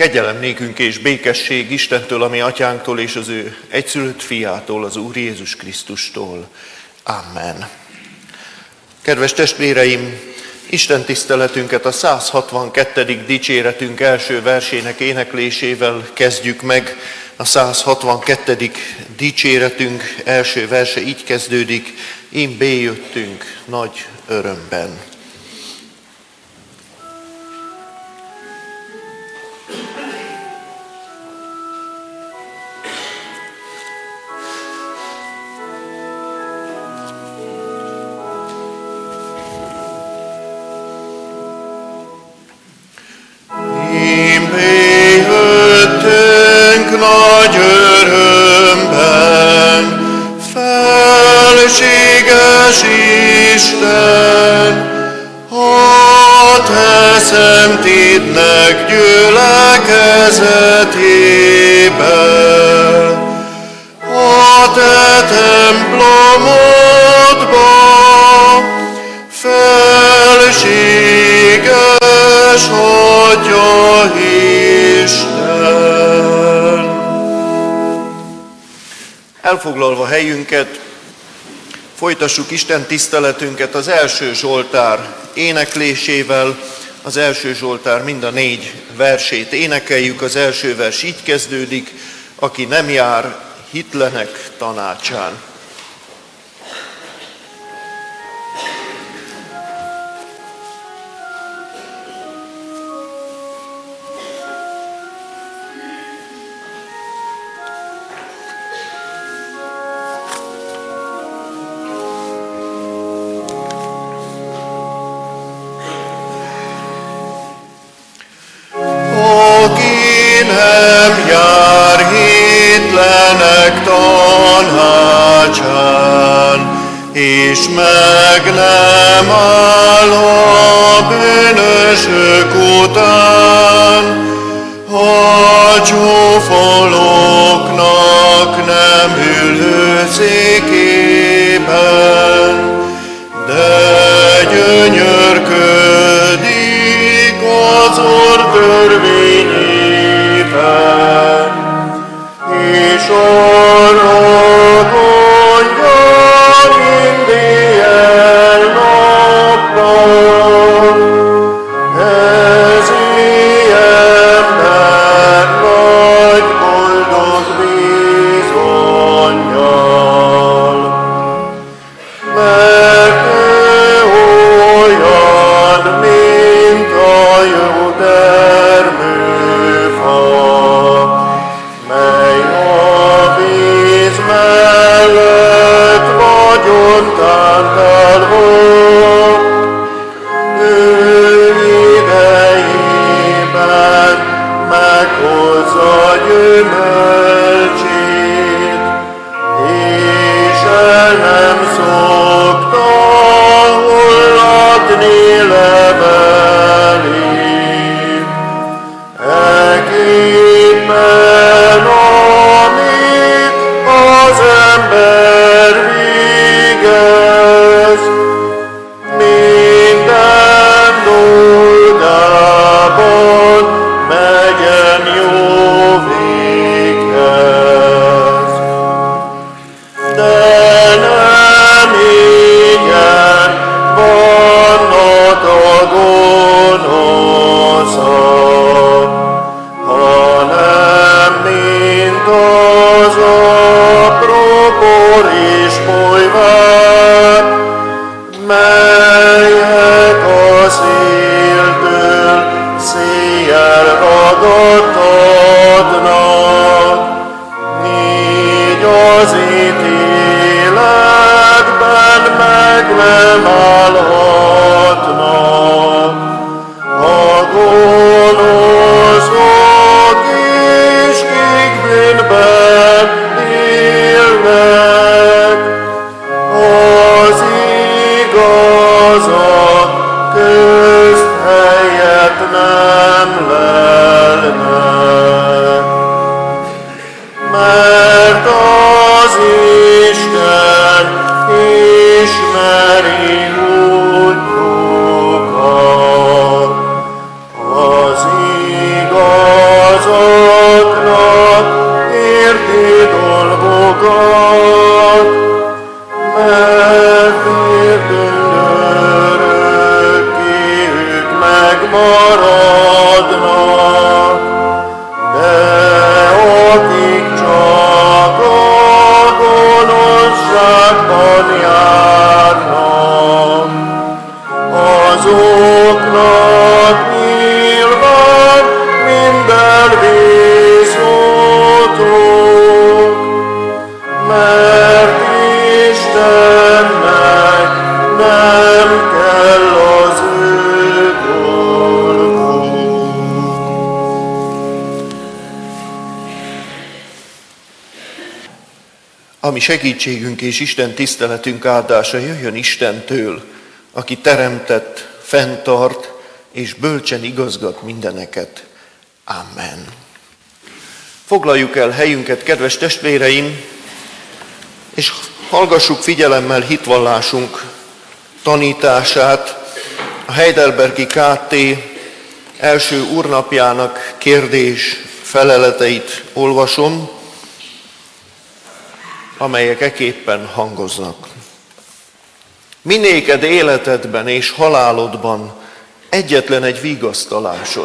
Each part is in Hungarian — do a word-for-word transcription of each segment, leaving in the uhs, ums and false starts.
Kegyelem nékünk és békesség Istentől, a mi atyánktól és az ő egyszülött fiától, az Úr Jézus Krisztustól. Amen. Kedves testvéreim, Isten tiszteletünket a száz hatvankettedik dicséretünk első versének éneklésével kezdjük meg. A száz hatvankettedik dicséretünk első verse így kezdődik: Ím béjöttünk nagy örömben. Nagy örömben, felséges Isten, a te szemtédnek gyülekezetében, a te templomodba, felséges Atya Isten. Elfoglalva helyünket, folytassuk Isten tiszteletünket az első Zsoltár éneklésével. Az első Zsoltár mind a négy versét énekeljük. Az első vers így kezdődik: aki nem jár hitlenek tanácsán. Nem jár hitlenek tanácsán, és meg nem áll a bűnösök után, a csúfolóknak nem ül székében, de gyönyörködik az Úr törvényében, és arra mondja minden ami segítségünk és Isten tiszteletünk áldása jöjjön Istentől, aki teremtett, fenntart és bölcsen igazgat mindeneket. Amen. Foglaljuk el helyünket, kedves testvéreim, és hallgassuk figyelemmel hitvallásunk tanítását. A Heidelbergi ká té első úrnapjának kérdés feleleteit olvasom, amelyek eképpen hangoznak. Mi néked életedben és halálodban egyetlen egy vigasztalásod.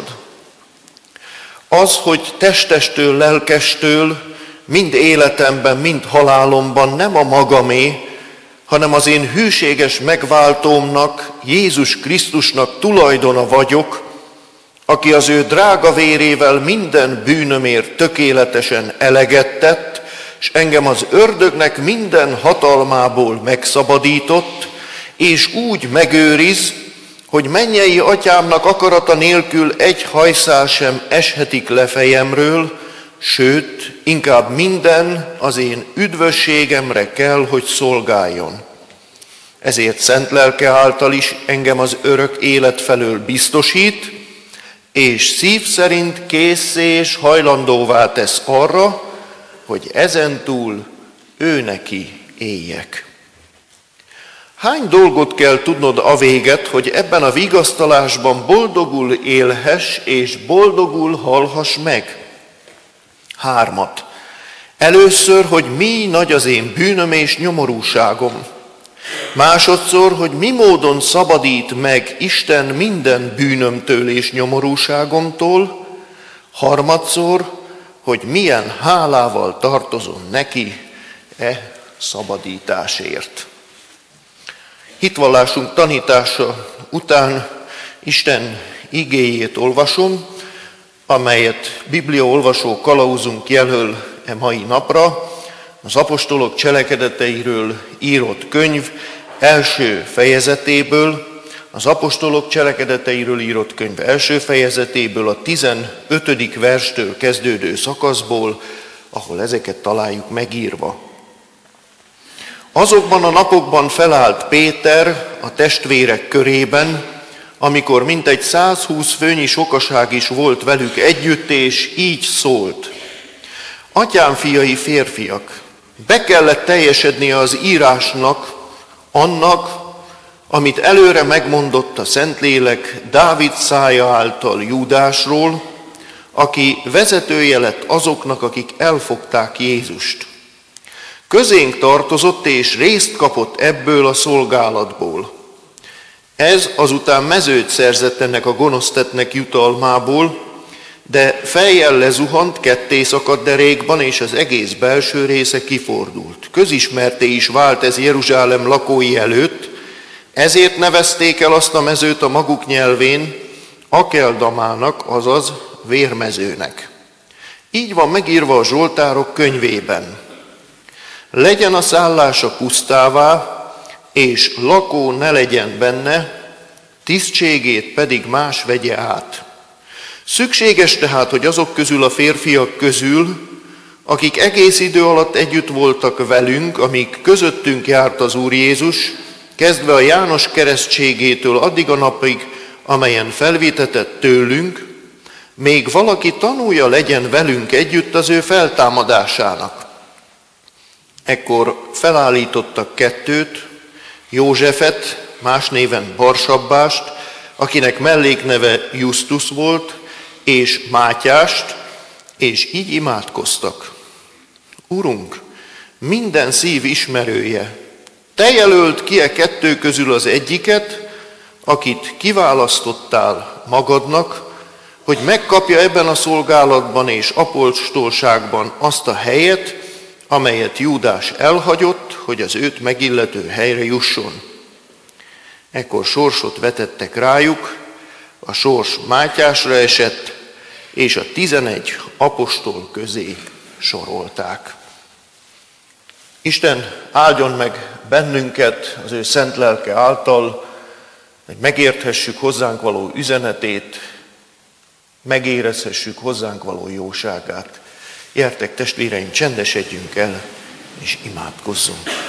Az, hogy testestől, lelkestől, mind életemben, mind halálomban nem a magamé, hanem az én hűséges megváltómnak, Jézus Krisztusnak tulajdona vagyok, aki az ő drága vérével minden bűnömért tökéletesen eleget tett, és engem az ördögnek minden hatalmából megszabadított, és úgy megőriz, hogy mennyei atyámnak akarata nélkül egy hajszál sem eshetik le fejemről, sőt, inkább minden az én üdvösségemre kell, hogy szolgáljon. Ezért szent lelke által is engem az örök élet felől biztosít, és szív szerint készé és hajlandóvá tesz arra, hogy ezentúl ő neki éljek. Hány dolgot kell tudnod a véget, hogy ebben a vigasztalásban boldogul élhess és boldogul halhass meg? Hármat. Először, hogy mi nagy az én bűnöm és nyomorúságom. Másodszor, hogy mi módon szabadít meg Isten minden bűnömtől és nyomorúságomtól. Harmadszor, hogy milyen hálával tartozom neki e szabadításért. Hitvallásunk tanítása után Isten igéjét olvasom, amelyet bibliaolvasó kalauzunk jelöl e mai napra, az apostolok cselekedeteiről írott könyv első fejezetéből, az apostolok cselekedeteiről írott könyv első fejezetéből, a tizenötödik verstől kezdődő szakaszból, ahol ezeket találjuk megírva. Azokban a napokban felállt Péter a testvérek körében, amikor mintegy százhúsz főnyi sokaság is volt velük együtt, és így szólt. Atyám fiai férfiak, be kellett teljesednie az írásnak, annak, amit előre megmondott a Szentlélek Dávid szája által Júdásról, aki vezetője lett azoknak, akik elfogták Jézust. Közénk tartozott és részt kapott ebből a szolgálatból. Ez azután mezőt szerzett ennek a gonosztettnek jutalmából, de fejjel lezuhant, ketté szakadt derékban, és az egész belső része kifordult. Közismerté is vált ez Jeruzsálem lakói előtt, ezért nevezték el azt a mezőt a maguk nyelvén Akeldamának, azaz vérmezőnek. Így van megírva a Zsoltárok könyvében. Legyen a szállása pusztává, és lakó ne legyen benne, tisztségét pedig más vegye át. Szükséges tehát, hogy azok közül a férfiak közül, akik egész idő alatt együtt voltak velünk, amíg közöttünk járt az Úr Jézus, kezdve a János keresztségétől addig a napig, amelyen felvitetett tőlünk, még valaki tanúja legyen velünk együtt az ő feltámadásának. Ekkor felállítottak kettőt, Józsefet, más néven Barsabbást, akinek mellékneve Justus volt, és Mátyást, és így imádkoztak. Urunk, minden szív ismerője, te jelölt ki e kettő közül az egyiket, akit kiválasztottál magadnak, hogy megkapja ebben a szolgálatban és apostolságban azt a helyet, amelyet Júdás elhagyott, hogy az őt megillető helyre jusson. Ekkor sorsot vetettek rájuk, a sors Mátyásra esett, és a tizenegy apostol közé sorolták. Isten áldjon meg bennünket az ő szent lelke által, hogy megérthessük hozzánk való üzenetét, megérezhessük hozzánk való jóságát. Gyertek, testvéreim, csendesedjünk el, és imádkozzunk.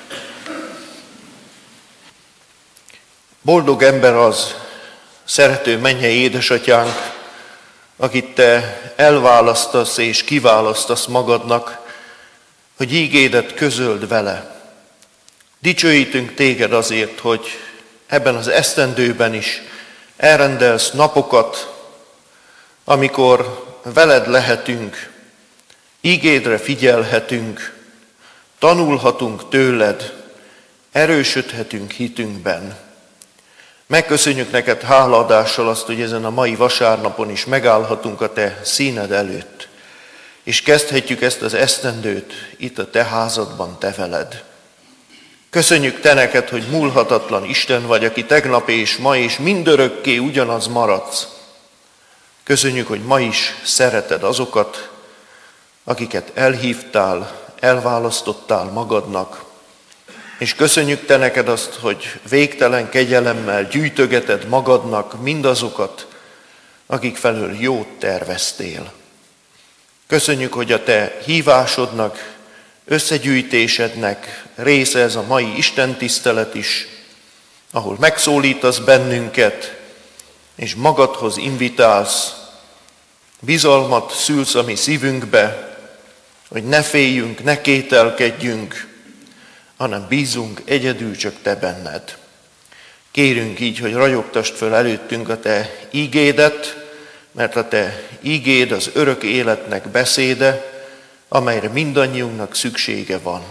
Boldog ember az, szerető mennyei édesatyánk, akit te elválasztasz és kiválasztasz magadnak, hogy ígédet közöld vele. Dicsőítünk téged azért, hogy ebben az esztendőben is elrendelsz napokat, amikor veled lehetünk, ígédre figyelhetünk, tanulhatunk tőled, erősödhetünk hitünkben. Megköszönjük neked hálaadással azt, hogy ezen a mai vasárnapon is megállhatunk a te színed előtt, és kezdhetjük ezt az esztendőt itt a te házadban, te veled. Köszönjük te neked, hogy múlhatatlan Isten vagy, aki tegnap és ma és mindörökké ugyanaz maradsz. Köszönjük, hogy ma is szereted azokat, akiket elhívtál, elválasztottál magadnak, és köszönjük te neked azt, hogy végtelen kegyelemmel gyűjtögeted magadnak mindazokat, akik felől jót terveztél. Köszönjük, hogy a te hívásodnak, összegyűjtésednek része ez a mai istentisztelet is, ahol megszólítasz bennünket, és magadhoz invitálsz, bizalmat szülsz a mi szívünkbe, hogy ne féljünk, ne kételkedjünk, hanem bízunk egyedül csak te benned. Kérünk így, hogy ragyogtasd föl előttünk a te ígédet, mert a te ígéd az örök életnek beszéde, amelyre mindannyiunknak szüksége van.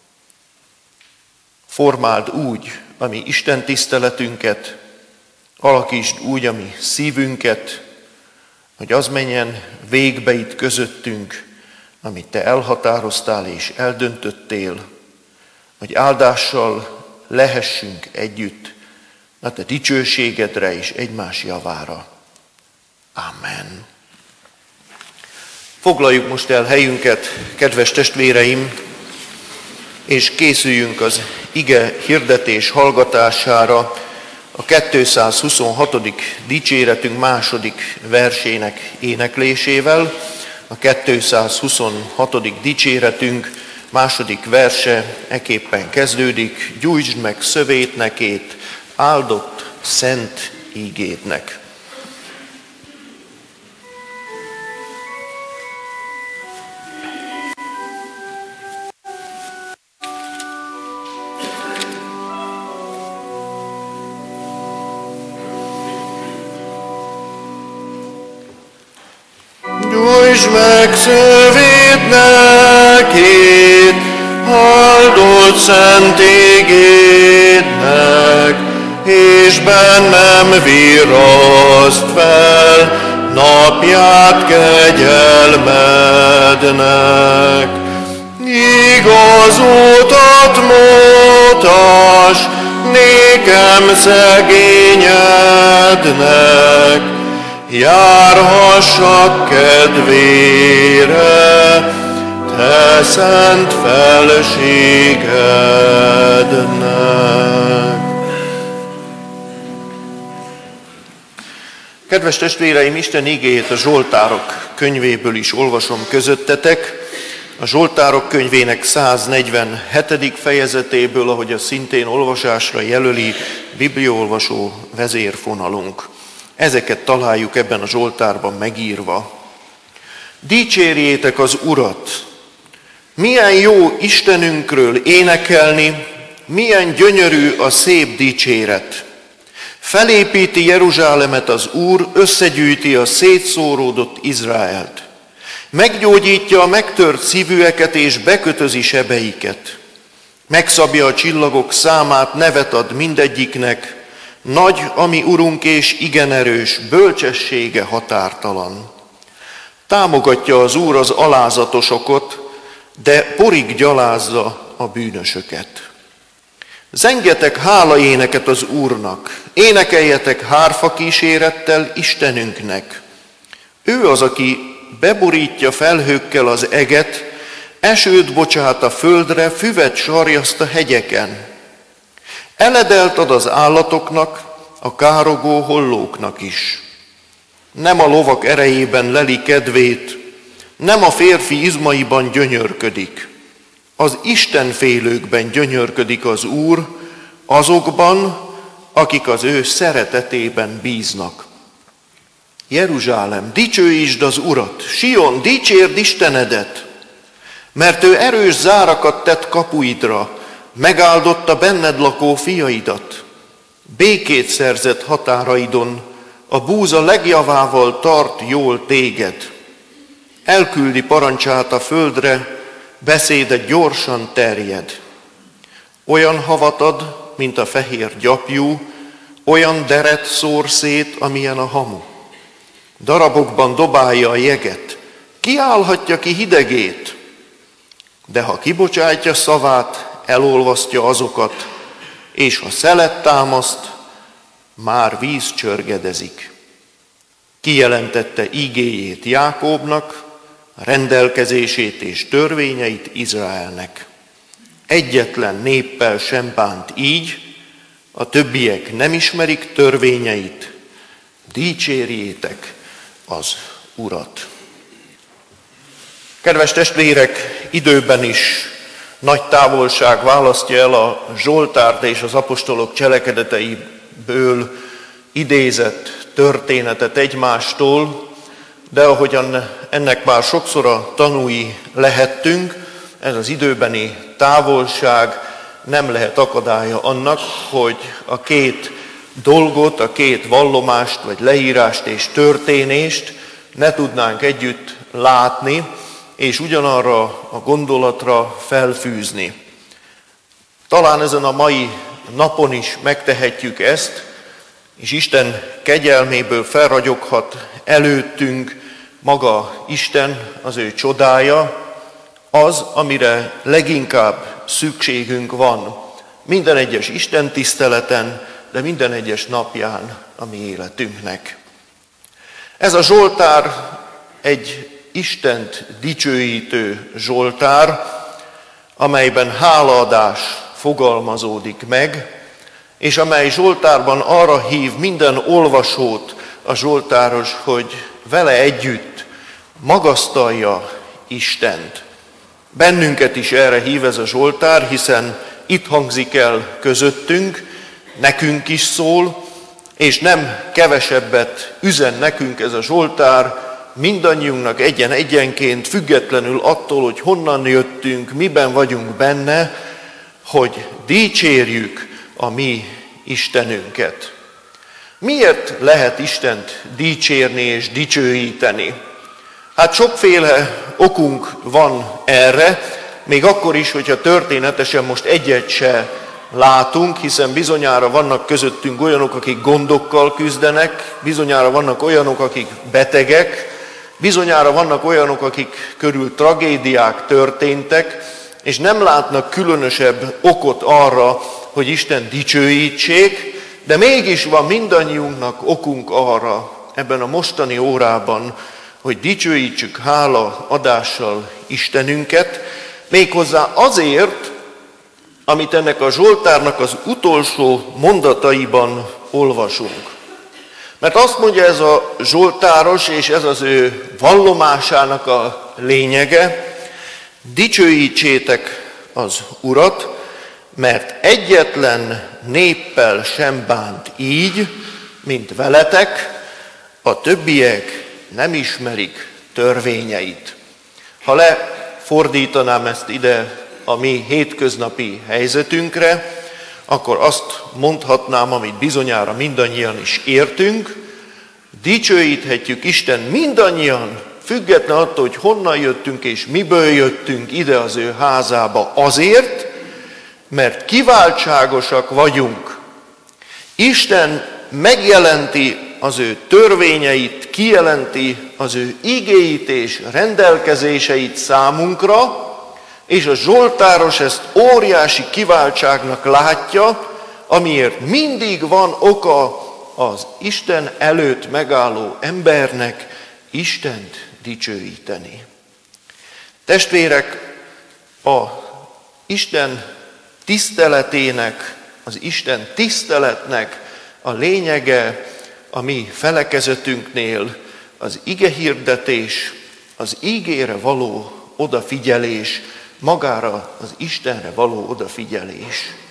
Formáld úgy a mi Isten tiszteletünket, alakítsd úgy a mi szívünket, hogy az menjen végbe itt közöttünk, amit te elhatároztál és eldöntöttél, hogy áldással lehessünk együtt a te dicsőségedre és egymás javára. Amen. Foglaljuk most el helyünket, kedves testvéreim, és készüljünk az ige hirdetés hallgatására a kétszázhuszonhatodik dicséretünk második versének éneklésével. A kétszázhuszonhatodik dicséretünk második verse eképpen kezdődik: gyújtsd meg szövét nekét, áldott szent ígédnek. Gyújtsd meg szövét nekét, áldott szent ígédnek, és bennem virraszt fel napját kegyelmednek. Igaz utat mutas nékem szegényednek, járhassak kedvére, te szent felségednek. Kedves testvéreim, Isten igéjét a Zsoltárok könyvéből is olvasom közöttetek. A Zsoltárok könyvének száznegyvenhetedik fejezetéből, ahogy a szintén olvasásra jelöli bibliaolvasó vezérfonalunk. Ezeket találjuk ebben a Zsoltárban megírva. Dicsérjétek az Urat! Milyen jó Istenünkről énekelni, milyen gyönyörű a szép dicséret! Felépíti Jeruzsálemet az Úr, összegyűjti a szétszóródott Izraelt. Meggyógyítja a megtört szívűeket és bekötözi sebeiket. Megszabja a csillagok számát, nevet ad mindegyiknek. Nagy a mi Urunk és igen erős, bölcsessége határtalan. Támogatja az Úr az alázatosokat, de porig gyalázza a bűnösöket. Zengjetek hálaéneket az Úrnak, énekeljetek hárfa kísérettel Istenünknek. Ő az, aki beborítja felhőkkel az eget, esőt bocsát a földre, füvet sarjaszt a hegyeken. Eledelt ad az állatoknak, a károgó hollóknak is. Nem a lovak erejében leli kedvét, nem a férfi izmaiban gyönyörködik. Az istenfélőkben gyönyörködik az Úr, azokban, akik az ő szeretetében bíznak. Jeruzsálem, dicsőítsd az Urat, Sion, dicsérd Istenedet, mert ő erős zárakat tett kapuidra, megáldotta benned lakó fiaidat. Békét szerzett határaidon, a búza legjavával tart jól téged. Elküldi parancsát a földre, beszéde gyorsan terjed. Olyan havat ad, mint a fehér gyapjú, olyan deret szór szét, amilyen a hamu. Darabokban dobálja a jeget, kiállhatja ki hidegét, de ha kibocsátja szavát, elolvasztja azokat, és ha szelet támaszt, már víz csörgedezik. Kijelentette ígéjét Jákóbnak, rendelkezését és törvényeit Izraelnek. Egyetlen néppel sem bánt így, a többiek nem ismerik törvényeit, dicsérjétek az Urat. Kedves testvérek, időben is nagy távolság választja el a Zsoltárt és az apostolok cselekedeteiből idézett történetet egymástól, de ahogyan ennek már sokszor a tanúi lehettünk, ez az időbeni távolság nem lehet akadálya annak, hogy a két dolgot, a két vallomást, vagy leírást és történést ne tudnánk együtt látni, és ugyanarra a gondolatra felfűzni. Talán ezen a mai napon is megtehetjük ezt, és Isten kegyelméből felragyoghat előttünk maga Isten, az ő csodája, az, amire leginkább szükségünk van minden egyes Isten tiszteleten, de minden egyes napján a mi életünknek. Ez a Zsoltár egy Istent dicsőítő Zsoltár, amelyben hálaadás fogalmazódik meg, és amely Zsoltárban arra hív minden olvasót a Zsoltáros, hogy vele együtt magasztalja Istent. Bennünket is erre hív ez a Zsoltár, hiszen itt hangzik el közöttünk, nekünk is szól, és nem kevesebbet üzen nekünk ez a Zsoltár, mindannyiunknak egyen-egyenként, függetlenül attól, hogy honnan jöttünk, miben vagyunk benne, hogy dicsérjük a mi Istenünket. Miért lehet Istent dicsérni és dicsőíteni? Hát sokféle okunk van erre, még akkor is, hogyha történetesen most egyet se látunk, hiszen bizonyára vannak közöttünk olyanok, akik gondokkal küzdenek, bizonyára vannak olyanok, akik betegek, bizonyára vannak olyanok, akik körül tragédiák történtek, és nem látnak különösebb okot arra, hogy Isten dicsőítsék, de mégis van mindannyiunknak okunk arra ebben a mostani órában, hogy dicsőítsük hála adással Istenünket, méghozzá azért, amit ennek a Zsoltárnak az utolsó mondataiban olvasunk. Mert azt mondja ez a Zsoltáros, és ez az ő vallomásának a lényege, dicsőítsétek az Urat, mert egyetlen néppel sem bánt így, mint veletek, a többiek nem ismerik törvényeit. Ha lefordítanám ezt ide a mi hétköznapi helyzetünkre, akkor azt mondhatnám, amit bizonyára mindannyian is értünk, dicsőíthetjük Isten mindannyian, független attól, hogy honnan jöttünk és miből jöttünk ide az ő házába azért, mert kiváltságosak vagyunk. Isten megjelenti az ő törvényeit, kijelenti az ő igéit és rendelkezéseit számunkra, és a Zsoltáros ezt óriási kiváltságnak látja, amiért mindig van oka az Isten előtt megálló embernek Istent dicsőíteni. Testvérek, a Isten tiszteletének, az Isten tiszteletnek a lényege a mi felekezetünknél az igehirdetés, az ígére való odafigyelés, magára az Istenre való odafigyelés.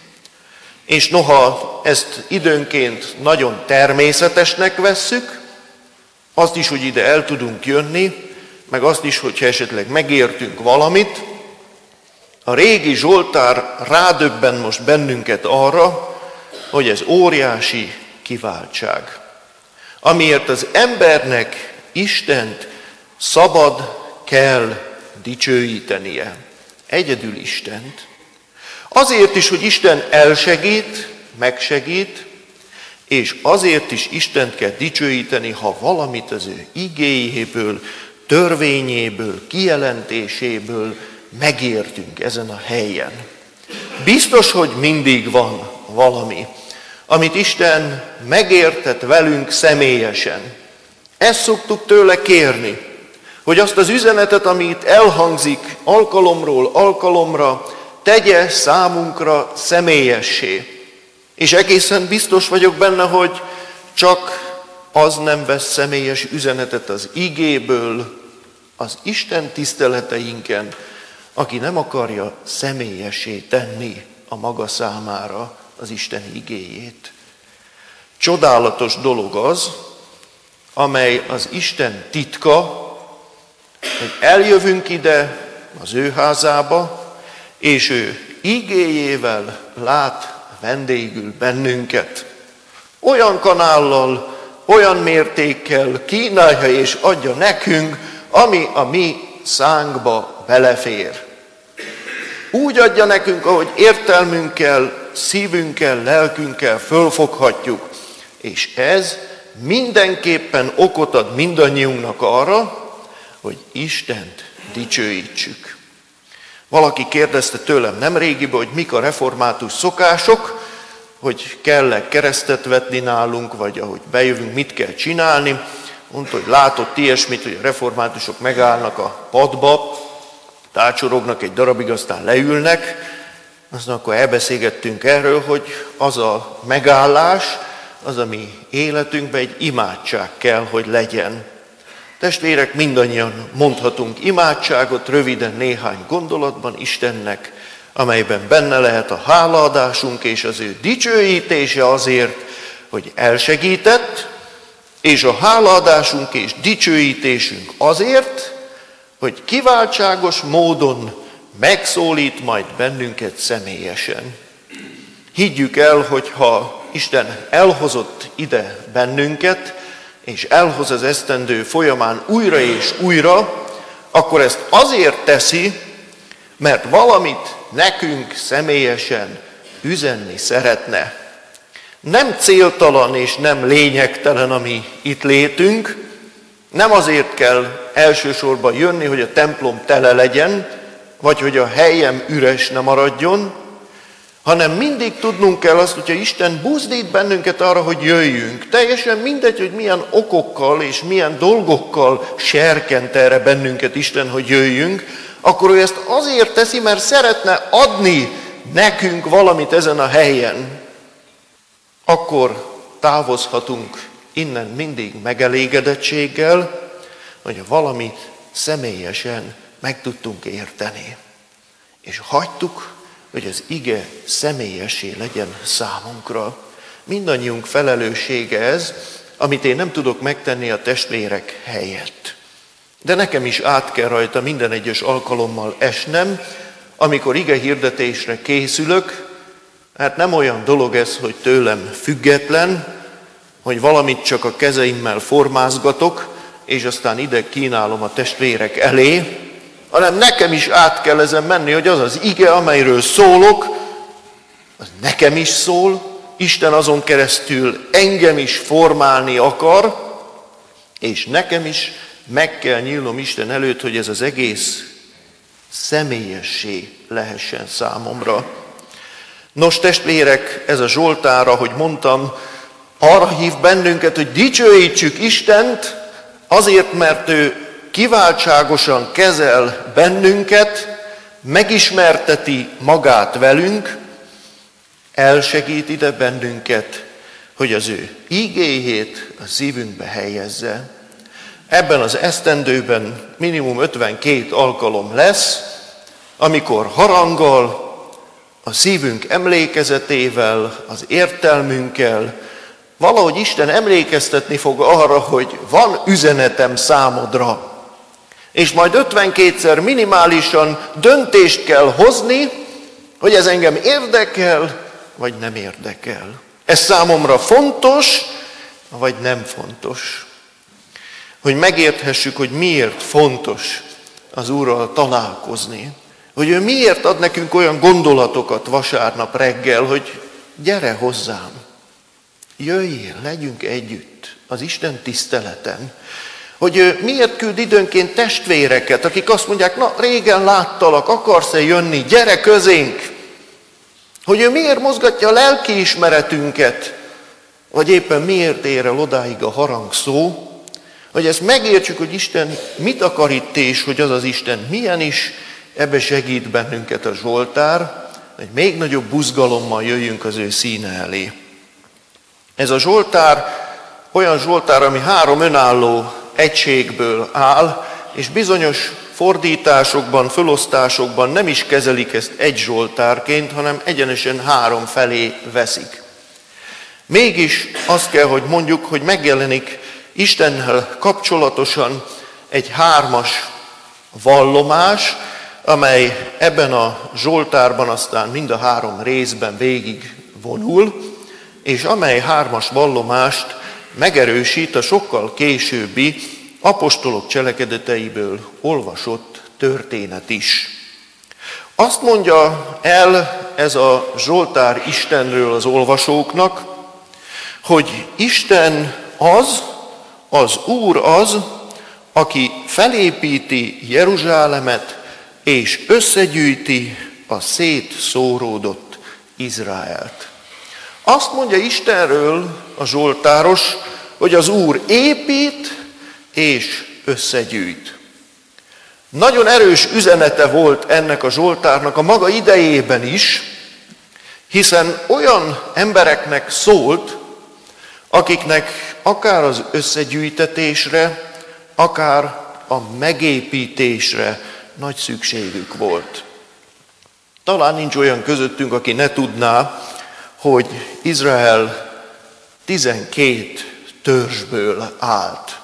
És noha ezt időnként nagyon természetesnek vesszük, azt is, hogy ide el tudunk jönni, meg azt is, hogyha esetleg megértünk valamit, a régi Zsoltár rádöbben most bennünket arra, hogy ez óriási kiváltság, amiért az embernek Istent szabad kell dicsőítenie. Egyedül Istent. Azért is, hogy Isten elsegít, megsegít, és azért is Istent kell dicsőíteni, ha valamit az ő igéjéből, törvényéből, kijelentéséből megértünk ezen a helyen. Biztos, hogy mindig van valami, amit Isten megértett velünk személyesen. Ezt szoktuk tőle kérni, hogy azt az üzenetet, ami itt elhangzik alkalomról alkalomra, tegye számunkra személyessé. És egészen biztos vagyok benne, hogy csak az nem vesz személyes üzenetet az igéből, az Isten tiszteleteinken, aki nem akarja személyessé tenni a maga számára az Isten igéjét. Csodálatos dolog az, amely az Isten titka, hogy eljövünk ide az ő házába, és ő igéjével lát vendégül bennünket. Olyan kanállal, olyan mértékkel kínálja és adja nekünk, ami a mi szánkba belefér. Úgy adja nekünk, ahogy értelmünkkel, szívünkkel, lelkünkkel fölfoghatjuk. És ez mindenképpen okot ad mindannyiunknak arra, hogy Istent dicsőítsük. Valaki kérdezte tőlem nemrégiben, hogy mik a református szokások, hogy kell-e keresztet vetni nálunk, vagy ahogy bejövünk, mit kell csinálni. Mondta, hogy látott ilyesmit, hogy a reformátusok megállnak a padba, tácsorognak egy darabig, aztán leülnek. Aztán akkor elbeszélgettünk erről, hogy az a megállás, az a mi életünkben egy imádság kell, hogy legyen. Testvérek, mindannyian mondhatunk imádságot, röviden néhány gondolatban Istennek, amelyben benne lehet a hálaadásunk és az ő dicsőítése azért, hogy elsegített, és a hálaadásunk és dicsőítésünk azért, hogy kiváltságos módon megszólít majd bennünket személyesen. Higgyük el, hogy ha Isten elhozott ide bennünket, és elhoz az esztendő folyamán újra és újra, akkor ezt azért teszi, mert valamit nekünk személyesen üzenni szeretne. Nem céltalan és nem lényegtelen a mi itt létünk, nem azért kell elsősorban jönni, hogy a templom tele legyen, vagy hogy a helyem üres ne maradjon, hanem mindig tudnunk kell azt, hogyha Isten buzdít bennünket arra, hogy jöjjünk. Teljesen mindegy, hogy milyen okokkal és milyen dolgokkal serkent erre bennünket Isten, hogy jöjjünk, akkor ő ezt azért teszi, mert szeretne adni nekünk valamit ezen a helyen. Akkor távozhatunk innen mindig megelégedettséggel, hogy valamit személyesen meg tudtunk érteni. És hagytuk, hogy az ige személyessé legyen számunkra. Mindannyiunk felelőssége ez, amit én nem tudok megtenni a testvérek helyett. De nekem is át kell rajta minden egyes alkalommal esnem, amikor ige hirdetésre készülök. Hát nem olyan dolog ez, hogy tőlem független, hogy valamit csak a kezeimmel formázgatok, és aztán ide kínálom a testvérek elé, hanem nekem is át kell ezen menni, hogy az az ige, amelyről szólok, az nekem is szól, Isten azon keresztül engem is formálni akar, és nekem is meg kell nyílnom Isten előtt, hogy ez az egész személyessé lehessen számomra. Nos, testvérek, ez a Zsoltár, ahogy mondtam, arra hív bennünket, hogy dicsőítsük Istent, azért, mert ő kiváltságosan kezel bennünket, megismerteti magát velünk, elsegít ide bennünket, hogy az ő igéjét a szívünkbe helyezze. Ebben az esztendőben minimum ötvenkét alkalom lesz, amikor haranggal, a szívünk emlékezetével, az értelmünkkel valahogy Isten emlékeztetni fog arra, hogy van üzenetem számodra. És majd ötvenkétszer minimálisan döntést kell hozni, hogy ez engem érdekel, vagy nem érdekel. Ez számomra fontos, vagy nem fontos. Hogy megérthessük, hogy miért fontos az Úrral találkozni. Hogy ő miért ad nekünk olyan gondolatokat vasárnap reggel, hogy gyere hozzám, jöjjél, legyünk együtt az Isten tiszteleten. Hogy ő miért küld időnként testvéreket, akik azt mondják, na régen láttalak, akarsz-e jönni, gyere közénk. Hogy ő miért mozgatja a lelkiismeretünket, vagy éppen miért ér el odáig a harangszó, hogy ezt megértsük, hogy Isten mit akar itt, és hogy az az Isten milyen is, ebbe segít bennünket a Zsoltár, hogy még nagyobb buzgalommal jöjjünk az ő színe elé. Ez a Zsoltár olyan Zsoltár, ami három önálló egységből áll, és bizonyos fordításokban, fölosztásokban nem is kezelik ezt egy Zsoltárként, hanem egyenesen három felé veszik. Mégis azt kell, hogy mondjuk, hogy megjelenik Istennel kapcsolatosan egy hármas vallomás, amely ebben a Zsoltárban aztán mind a három részben végig vonul, és amely hármas vallomást megerősít a sokkal későbbi apostolok cselekedeteiből olvasott történet is. Azt mondja el ez a Zsoltár Istenről az olvasóknak, hogy Isten az, az Úr az, aki felépíti Jeruzsálemet, és összegyűjti a szétszóródott Izraelt. Azt mondja Istenről a Zsoltáros, hogy az Úr épít és összegyűjt. Nagyon erős üzenete volt ennek a Zsoltárnak a maga idejében is, hiszen olyan embereknek szólt, akiknek akár az összegyűjtetésre, akár a megépítésre nagy szükségük volt. Talán nincs olyan közöttünk, aki ne tudná, hogy Izrael tizenkét törzsből állt.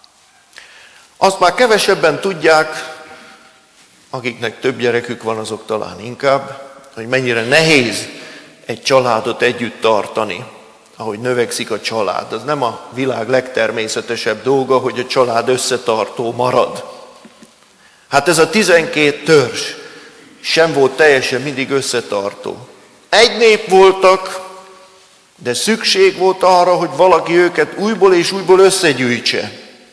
Azt már kevesebben tudják, akiknek több gyerekük van, azok talán inkább, hogy mennyire nehéz egy családot együtt tartani, ahogy növekszik a család. Az nem a világ legtermészetesebb dolga, hogy a család összetartó marad. Hát ez a tizenkét törzs sem volt teljesen mindig összetartó. Egy nép voltak, de szükség volt arra, hogy valaki őket újból és újból összegyűjtse.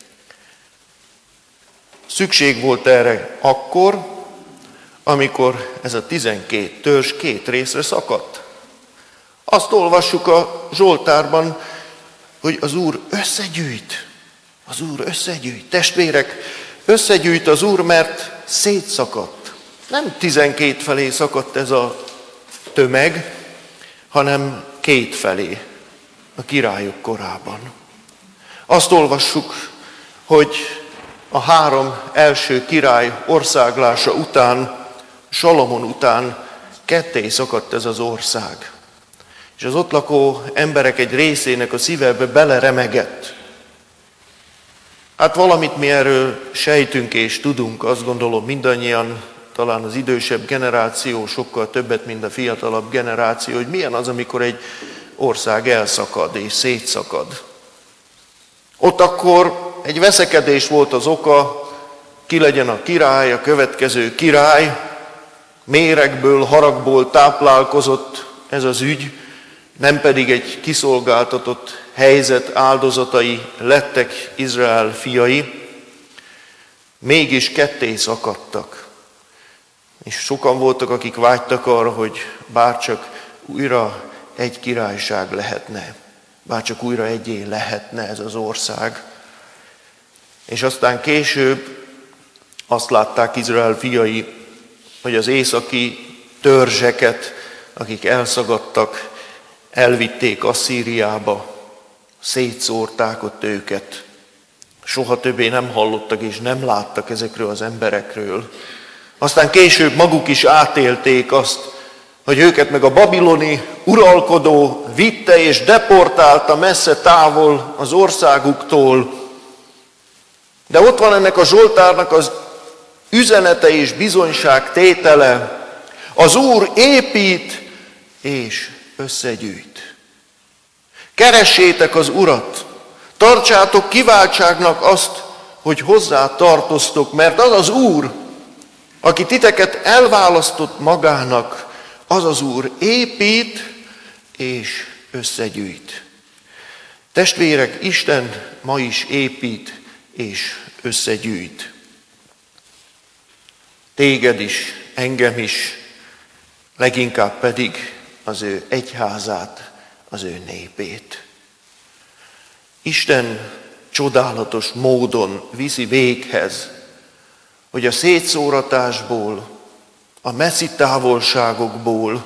Szükség volt erre akkor, amikor ez a tizenkét törzs két részre szakadt. Azt olvassuk a Zsoltárban, hogy az Úr összegyűjt. Az Úr összegyűjt. Testvérek, összegyűjt az Úr, mert szétszakadt. Nem tizenkét felé szakadt ez a tömeg, hanem két felé a királyok korában. Azt olvassuk, hogy a három első király országlása után, Salamon után ketté szakadt ez az ország. És az ott lakó emberek egy részének a szívebe beleremegett. Hát valamit mi erről sejtünk és tudunk, azt gondolom mindannyian, talán az idősebb generáció sokkal többet, mint a fiatalabb generáció, hogy milyen az, amikor egy ország elszakad és szétszakad. Ott akkor egy veszekedés volt az oka, ki legyen a király, a következő király, méregből, haragból táplálkozott ez az ügy, nem pedig egy kiszolgáltatott helyzet áldozatai lettek Izrael fiai, mégis ketté szakadtak. És sokan voltak, akik vágytak arra, hogy bárcsak újra egy királyság lehetne, bárcsak újra egyé lehetne ez az ország. És aztán később azt látták Izrael fiai, hogy az északi törzseket, akik elszagadtak, elvitték Asszíriába, szétszórták ott őket. Soha többé nem hallottak és nem láttak ezekről az emberekről, Aztán később maguk is átélték azt, hogy őket meg a babiloni uralkodó vitte és deportálta messze távol az országuktól. De ott van ennek a Zsoltárnak az üzenete és bizonyság tétele. Az Úr épít és összegyűjt. Keressétek az Urat, tartsátok kiváltságnak azt, hogy hozzá tartoztok, mert az az Úr, aki titeket elválasztott magának, az az Úr épít és összegyűjt. Testvérek, Isten ma is épít és összegyűjt. Téged is, engem is, leginkább pedig az ő egyházát, az ő népét. Isten csodálatos módon viszi véghez, hogy a szétszóratásból, a messzi távolságokból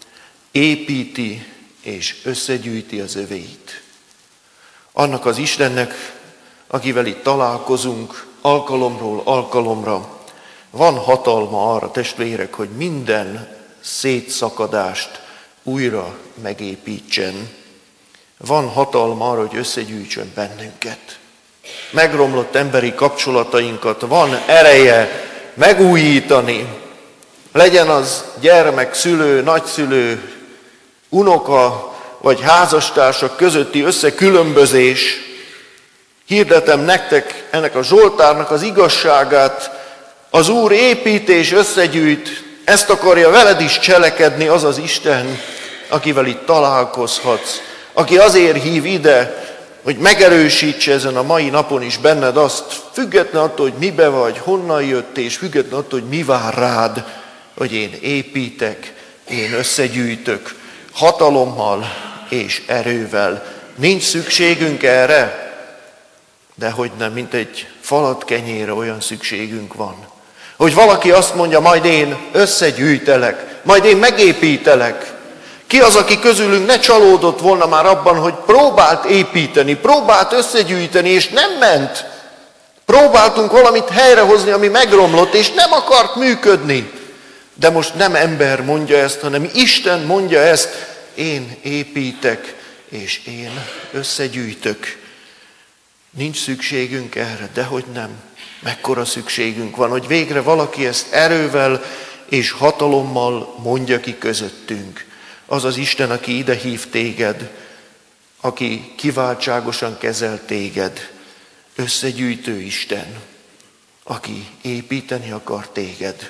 építi és összegyűjti az övéit. Annak az Istennek, akivel itt találkozunk alkalomról alkalomra, van hatalma arra, testvérek, hogy minden szétszakadást újra megépítsen. Van hatalma arra, hogy összegyűjtsön bennünket. Megromlott emberi kapcsolatainkat van ereje megújítani. Legyen az gyermek, szülő, nagyszülő, unoka vagy házastársak közötti összekülönbözés. Hirdetem nektek ennek a Zsoltárnak az igazságát. Az Úr épít és összegyűjt, ezt akarja veled is cselekedni az az Isten, akivel itt találkozhatsz, aki azért hív ide, hogy megerősítse ezen a mai napon is benned azt, független attól, hogy mibe vagy, honnan jött, és független attól, hogy mi vár rád, hogy én építek, én összegyűjtök, hatalommal és erővel. Nincs szükségünk erre, de hogy nem, mint egy falat kenyérre olyan szükségünk van. Hogy valaki azt mondja, majd én összegyűjtelek, majd én megépítelek. Ki az, aki közülünk ne csalódott volna már abban, hogy próbált építeni, próbált összegyűjteni, és nem ment. Próbáltunk valamit helyrehozni, ami megromlott, és nem akart működni. De most nem ember mondja ezt, hanem Isten mondja ezt, én építek, és én összegyűjtök. Nincs szükségünk erre, dehogy nem. Mekkora szükségünk van, hogy végre valaki ezt erővel és hatalommal mondja ki közöttünk. Az az Isten, aki ide hív téged, aki kiváltságosan kezel téged, összegyűjtő Isten, aki építeni akar téged.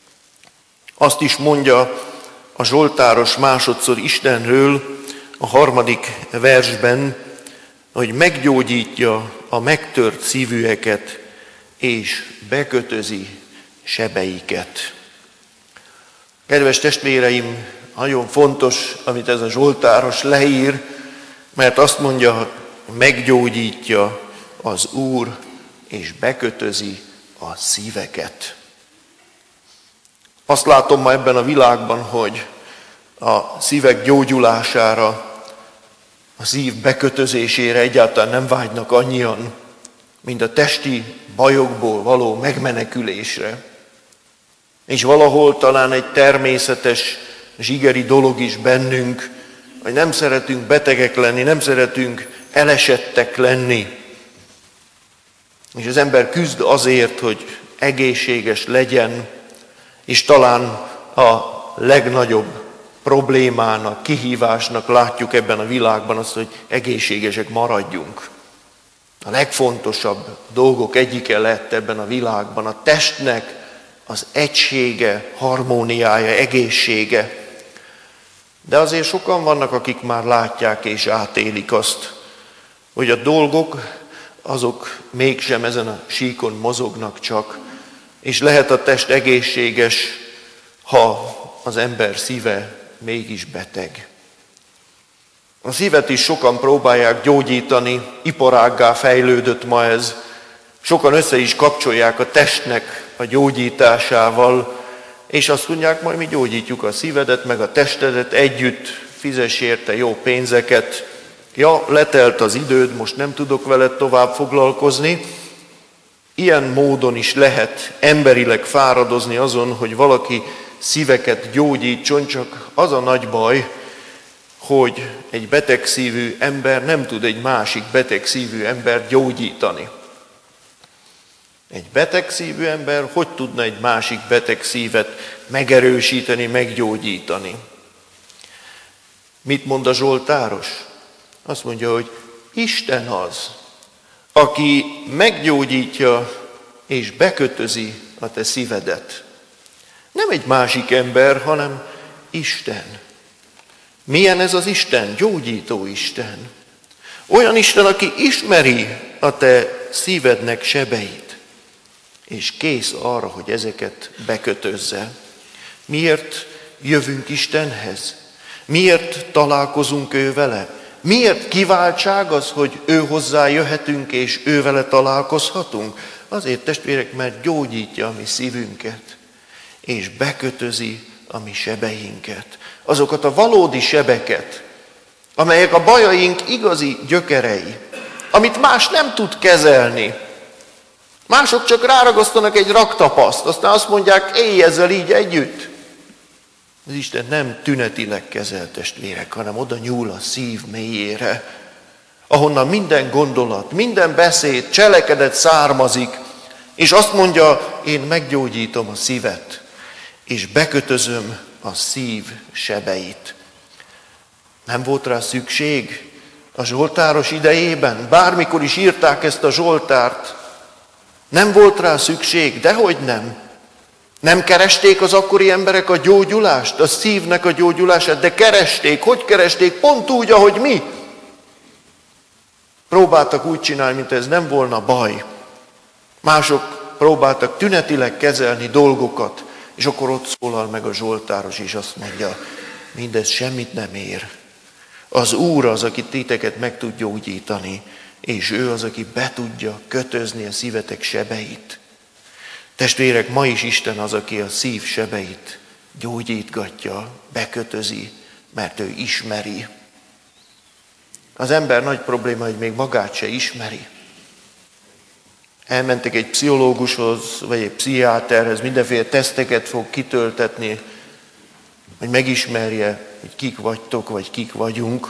Azt is mondja a Zsoltáros másodszor Istenről a harmadik versben, hogy meggyógyítja a megtört szívűeket, és bekötözi sebeiket. Kedves testvéreim, nagyon fontos, amit ez a Zsoltáros leír, mert azt mondja, meggyógyítja az Úr, és bekötözi a szíveket. Azt látom ma ebben a világban, hogy a szívek gyógyulására, a szív bekötözésére egyáltalán nem vágynak annyian, mint a testi bajokból való megmenekülésre. És valahol talán egy természetes, zsigeri dolog is bennünk, hogy nem szeretünk betegek lenni, nem szeretünk elesettek lenni. És az ember küzd azért, hogy egészséges legyen, és talán a legnagyobb problémának, kihívásnak látjuk ebben a világban azt, hogy egészségesek maradjunk. A legfontosabb dolgok egyike lett ebben a világban a testnek az egysége, harmóniája, egészsége. De azért sokan vannak, akik már látják és átélik azt, hogy a dolgok azok mégsem ezen a síkon mozognak csak, és lehet a test egészséges, ha az ember szíve mégis beteg. A szívet is sokan próbálják gyógyítani, iparággá fejlődött ma ez. Sokan össze is kapcsolják a testnek a gyógyításával, és azt mondják, majd mi gyógyítjuk a szívedet, meg a testedet együtt, fizess érte jó pénzeket. Ja, letelt az időd, most nem tudok veled tovább foglalkozni. Ilyen módon is lehet emberileg fáradozni azon, hogy valaki szíveket gyógyítson, csak az a nagy baj, hogy egy betegszívű ember nem tud egy másik betegszívű embert gyógyítani. Egy betegszívű ember hogy tudna egy másik betegszívet megerősíteni, meggyógyítani? Mit mond a zsoltáros? Azt mondja, hogy Isten az, aki meggyógyítja és bekötözi a te szívedet. Nem egy másik ember, hanem Isten. Milyen ez az Isten? Gyógyító Isten. Olyan Isten, aki ismeri a te szívednek sebeit, és kész arra, hogy ezeket bekötözze. Miért jövünk Istenhez? Miért találkozunk ő vele? Miért kiváltság az, hogy ő hozzá jöhetünk, és ő vele találkozhatunk? Azért, testvérek, mert gyógyítja a mi szívünket, és bekötözi a mi sebeinket. Azokat a valódi sebeket, amelyek a bajaink igazi gyökerei, amit más nem tud kezelni. Mások csak ráragasztanak egy raktapaszt, aztán azt mondják, élj ezzel így együtt. Az Isten nem tünetileg kezel, testvérek, hanem oda nyúl a szív mélyére, ahonnan minden gondolat, minden beszéd, cselekedet származik, és azt mondja, én meggyógyítom a szívet, és bekötözöm a szív sebeit. Nem volt rá szükség a zsoltáros idejében, bármikor is írták ezt a zsoltárt, nem volt rá szükség, dehogy nem. Nem keresték az akkori emberek a gyógyulást, a szívnek a gyógyulását, de keresték. Hogy keresték? Pont úgy, ahogy mi. Próbáltak úgy csinálni, mint ez nem volna baj. Mások próbáltak tünetileg kezelni dolgokat, és akkor ott szólal meg a zsoltáros, és azt mondja, mindez semmit nem ér. Az Úr az, aki titeket meg tud gyógyítani, és ő az, aki be tudja kötözni a szívetek sebeit. Testvérek, ma is Isten az, aki a szív sebeit gyógyítgatja, bekötözi, mert ő ismeri. Az ember nagy probléma, hogy még magát se ismeri. Elmentek egy pszichológushoz, vagy egy pszichiáterhez, mindenféle teszteket fog kitöltetni, hogy megismerje, hogy kik vagytok, vagy kik vagyunk.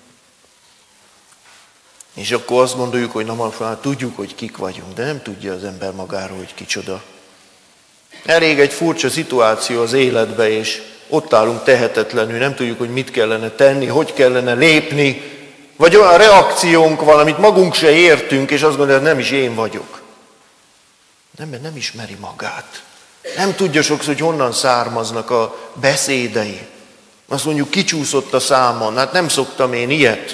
És akkor azt gondoljuk, hogy na, már tudjuk, hogy kik vagyunk, de nem tudja az ember magáról, hogy kicsoda. Elég egy furcsa szituáció az életbe, és ott állunk tehetetlenül, nem tudjuk, hogy mit kellene tenni, hogy kellene lépni, vagy olyan reakciónk van, amit magunk se értünk, és azt gondolja, nem is én vagyok. Nem, mert nem ismeri magát. Nem tudja sokszor, hogy honnan származnak a beszédei. Azt mondjuk, kicsúszott a számon, hát nem szoktam én ilyet.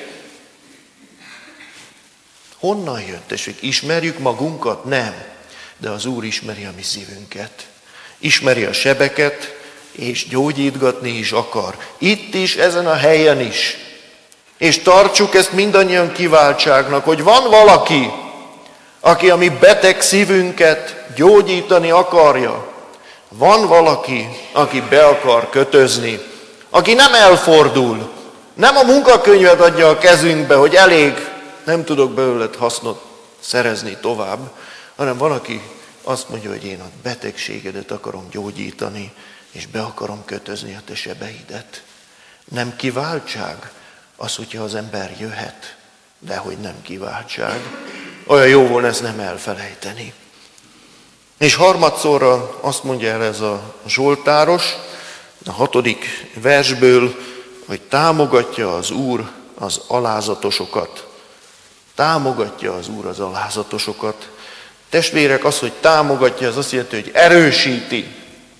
Honnan jött? És hogy ismerjük magunkat? Nem. De az Úr ismeri a mi szívünket. Ismeri a sebeket, és gyógyítgatni is akar. Itt is, ezen a helyen is. És tartsuk ezt mindannyian kiváltságnak, hogy van valaki, aki a mi beteg szívünket gyógyítani akarja. Van valaki, aki be akar kötözni, aki nem elfordul, nem a munkakönyvet adja a kezünkbe, hogy elég, nem tudok belőled hasznot szerezni tovább, hanem van, aki azt mondja, hogy én a betegségedet akarom gyógyítani, és be akarom kötözni a te sebeidet. Nem kiváltság az, hogyha az ember jöhet, de hogy nem kiváltság. Olyan jó volna ezt nem elfelejteni. És harmadszorra azt mondja el ez a zsoltáros, a hatodik versből, hogy támogatja az Úr az alázatosokat. Támogatja az Úr az alázatosokat. Testvérek, az, hogy támogatja, az azt jelenti, hogy erősíti.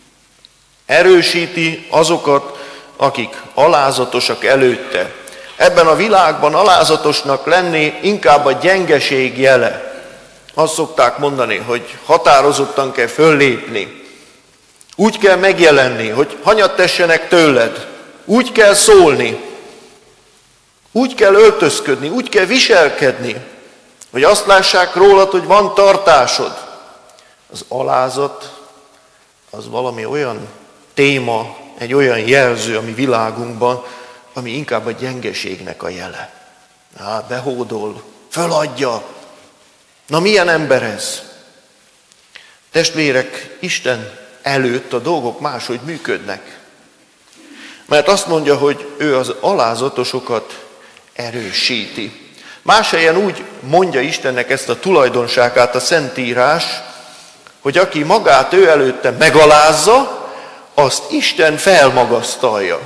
Erősíti azokat, akik alázatosak előtte. Ebben a világban alázatosnak lenni inkább a gyengeség jele. Azt szokták mondani, hogy határozottan kell föllépni. Úgy kell megjelenni, hogy hanyat tessenek tőled. Úgy kell szólni. Úgy kell öltözködni, úgy kell viselkedni, hogy azt lássák rólad, hogy van tartásod. Az alázat az valami olyan téma, egy olyan jelző a mi világunkban, ami inkább a gyengeségnek a jele. Á, behódol, föladja. Na milyen ember ez? Testvérek, Isten előtt a dolgok máshogy működnek. Mert azt mondja, hogy ő az alázatosokat erősíti. Más helyen úgy mondja Istennek ezt a tulajdonságát a Szentírás, hogy aki magát ő előtte megalázza, azt Isten felmagasztalja.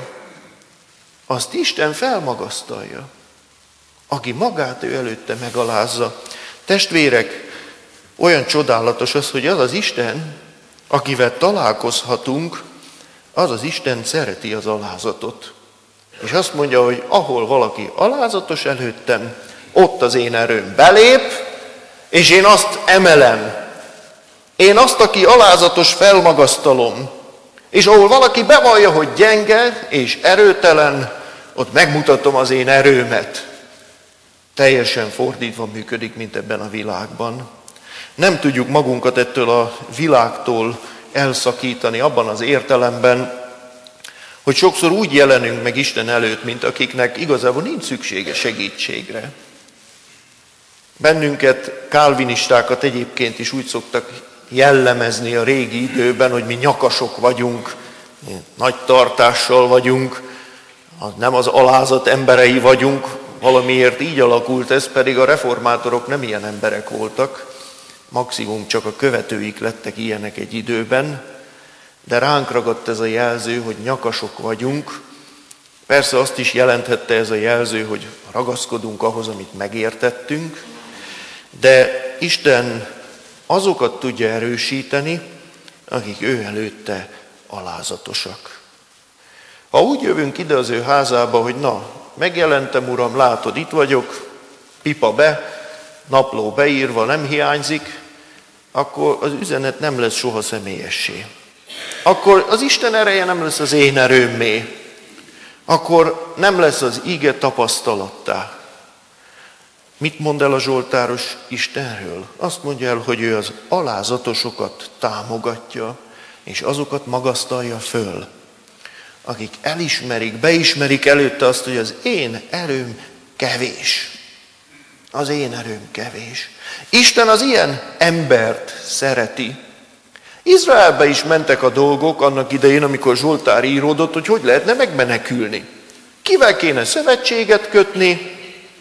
Azt Isten felmagasztalja. Aki magát ő előtte megalázza. Testvérek, olyan csodálatos az, hogy az az Isten, akivel találkozhatunk, az az Isten szereti az alázatot. És azt mondja, hogy ahol valaki alázatos előttem, ott az én erőm belép, és én azt emelem. Én azt, aki alázatos, felmagasztalom. És ahol valaki bevallja, hogy gyenge és erőtelen, ott megmutatom az én erőmet. Teljesen fordítva működik, mint ebben a világban. Nem tudjuk magunkat ettől a világtól elszakítani abban az értelemben, hogy sokszor úgy jelenünk meg Isten előtt, mint akiknek igazából nincs szüksége segítségre. Bennünket, kálvinistákat egyébként is úgy szoktak jellemezni a régi időben, hogy mi nyakasok vagyunk, nagy tartással vagyunk, nem az alázat emberei vagyunk, valamiért így alakult ez, pedig a reformátorok nem ilyen emberek voltak, maximum csak a követőik lettek ilyenek egy időben, de ránk ragadt ez a jelző, hogy nyakasok vagyunk. Persze azt is jelenthette ez a jelző, hogy ragaszkodunk ahhoz, amit megértettünk, de Isten azokat tudja erősíteni, akik ő előtte alázatosak. Ha úgy jövünk ide az ő házába, hogy na, megjelentem, Uram, látod, itt vagyok, pipa be, napló beírva, nem hiányzik, akkor az üzenet nem lesz soha személyessé. Akkor az Isten ereje nem lesz az én erőmmé. Akkor nem lesz az ige tapasztalattá. Mit mond el a zsoltáros Istenről? Azt mondja el, hogy ő az alázatosokat támogatja, és azokat magasztalja föl, akik elismerik, beismerik előtte azt, hogy az én erőm kevés. Az én erőm kevés. Isten az ilyen embert szereti. Izraelbe is mentek a dolgok annak idején, amikor Zsoltár íródott, hogy hogy lehetne megmenekülni. Kivel kéne szövetséget kötni,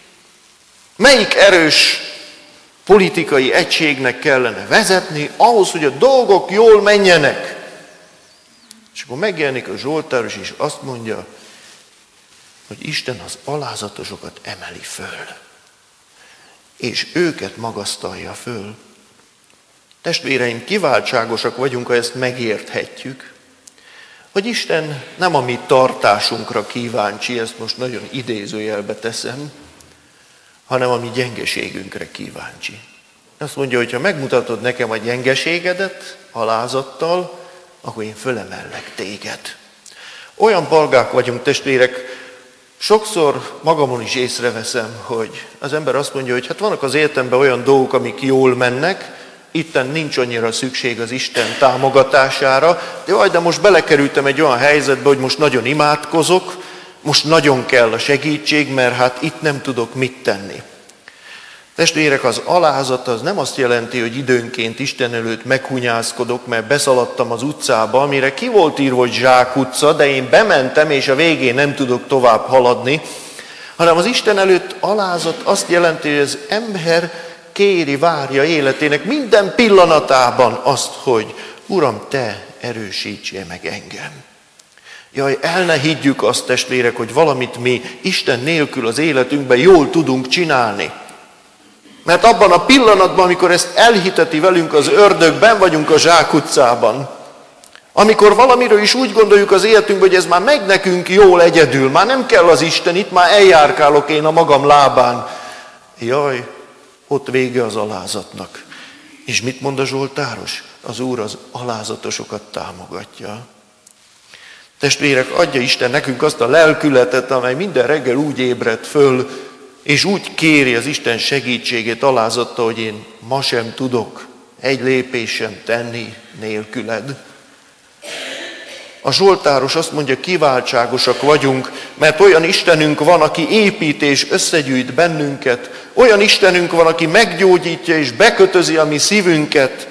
melyik erős politikai egységnek kellene vezetni, ahhoz, hogy a dolgok jól menjenek. És akkor megjelenik a Zsoltáros, és azt mondja, hogy Isten az alázatosokat emeli föl, és őket magasztalja föl. Testvéreim, kiváltságosak vagyunk, ha ezt megérthetjük, hogy Isten nem a mi tartásunkra kíváncsi, ezt most nagyon idézőjelbe teszem, hanem a mi gyengeségünkre kíváncsi. Azt mondja, hogy ha megmutatod nekem a gyengeségedet alázattal, akkor én fölemellek téged. Olyan balgák vagyunk, testvérek, sokszor magamon is észreveszem, hogy az ember azt mondja, hogy hát vannak az életemben olyan dolgok, amik jól mennek, itten nincs annyira szükség az Isten támogatására, de jaj, de most belekerültem egy olyan helyzetbe, hogy most nagyon imádkozok, most nagyon kell a segítség, mert hát itt nem tudok mit tenni. Testvérek, az alázat az nem azt jelenti, hogy időnként Isten előtt meghunyászkodok, mert beszaladtam az utcába, amire ki volt írva, hogy zsákutca, de én bementem, és a végén nem tudok tovább haladni, hanem az Isten előtt alázat azt jelenti, hogy az ember kéri, várja életének minden pillanatában azt, hogy Uram, Te erősítsél meg engem. Jaj, el ne higgyük azt, testvérek, hogy valamit mi Isten nélkül az életünkben jól tudunk csinálni. Mert abban a pillanatban, amikor ezt elhiteti velünk az ördög, benn vagyunk a zsákutcában, amikor valamiről is úgy gondoljuk az életünkben, hogy ez már megy nekünk jól egyedül, már nem kell az Isten, itt már eljárkálok én a magam lábán. Jaj, ott vége az alázatnak. És mit mond a zsoltáros? Az Úr az alázatosokat támogatja. Testvérek, adja Isten nekünk azt a lelkületet, amely minden reggel úgy ébred föl, és úgy kéri az Isten segítségét alázattal, hogy én ma sem tudok egy lépést sem tenni nélküled. A zsoltáros azt mondja, kiváltságosak vagyunk, mert olyan Istenünk van, aki épít és összegyűjt bennünket, olyan Istenünk van, aki meggyógyítja és bekötözi a mi szívünket,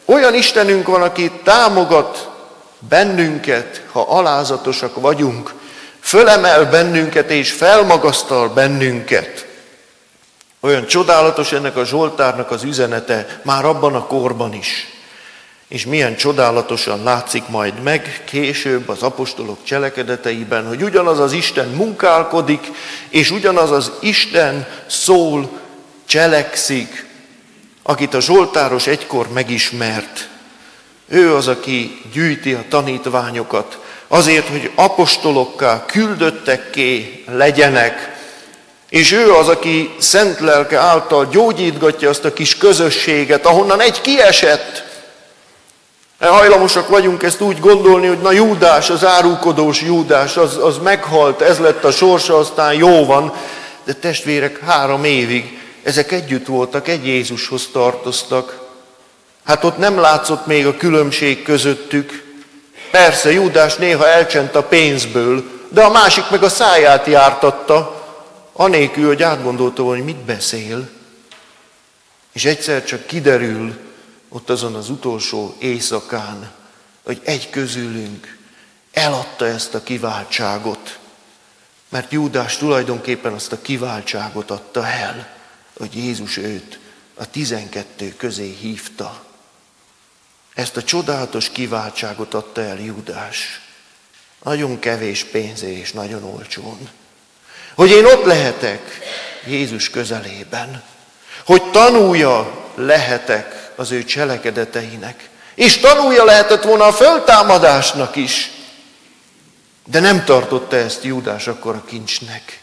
Olyan Istenünk van, aki támogat bennünket, ha alázatosak vagyunk, fölemel bennünket és felmagasztal bennünket. Olyan csodálatos ennek a Zsoltárnak az üzenete már abban a korban is. És milyen csodálatosan látszik majd meg később az apostolok cselekedeteiben, hogy ugyanaz az Isten munkálkodik, és ugyanaz az Isten szól, cselekszik, akit a zsoltáros egykor megismert. Ő az, aki gyűjti a tanítványokat, azért, hogy apostolokká, küldöttekké legyenek, és ő az, aki szent lelke által gyógyítgatja azt a kis közösséget, ahonnan egy kiesett. Hajlamosak vagyunk ezt úgy gondolni, hogy na Júdás, az árulkodós Júdás, az, az meghalt, ez lett a sorsa, aztán jó van. De testvérek, három évig ezek együtt voltak, egy Jézushoz tartoztak. Hát ott nem látszott még a különbség közöttük. Persze, Júdás néha elcsent a pénzből, de a másik meg a száját jártatta, anélkül, hogy átgondolta volna, hogy mit beszél. És egyszer csak kiderül, ott azon az utolsó éjszakán, hogy egy közülünk eladta ezt a kiváltságot, mert Júdás tulajdonképpen azt a kiváltságot adta el, hogy Jézus őt a tizenkettő közé hívta. Ezt a csodálatos kiváltságot adta el Júdás. Nagyon kevés pénzért és nagyon olcsón. Hogy én ott lehetek Jézus közelében, hogy tanulja lehetek az ő cselekedeteinek. És tanulja lehetett volna a föltámadásnak is. De nem tartotta ezt Júdás akkor a kincsnek.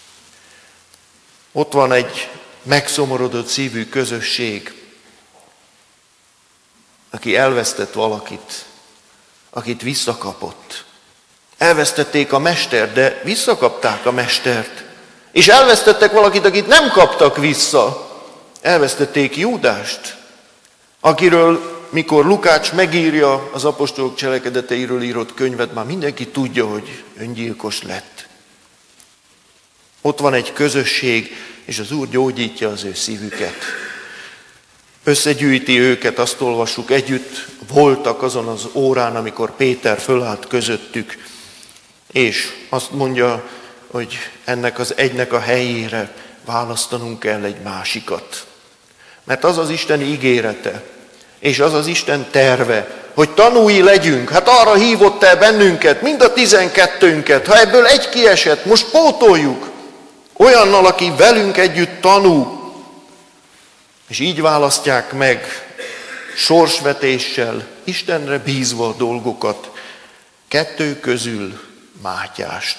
Ott van egy megszomorodott szívű közösség, aki elvesztett valakit, akit visszakapott. Elvesztették a mestert, de visszakapták a mestert. És elvesztettek valakit, akit nem kaptak vissza. Elvesztették Júdást, akiről, mikor Lukács megírja az apostolok cselekedeteiről írott könyvet, már mindenki tudja, hogy öngyilkos lett. Ott van egy közösség, és az Úr gyógyítja az ő szívüket. Összegyűjti őket, azt olvassuk, együtt voltak azon az órán, amikor Péter fölállt közöttük, és azt mondja, hogy ennek az egynek a helyére választanunk kell egy másikat. Mert az az Isten ígérete, és az az Isten terve, hogy tanúi legyünk. Hát arra hívott el bennünket, mind a tizenkettőnket. Ha ebből egy kiesett, most pótoljuk. Olyannal, aki velünk együtt tanú. És így választják meg sorsvetéssel, Istenre bízva a dolgokat. Kettő közül Mátyást.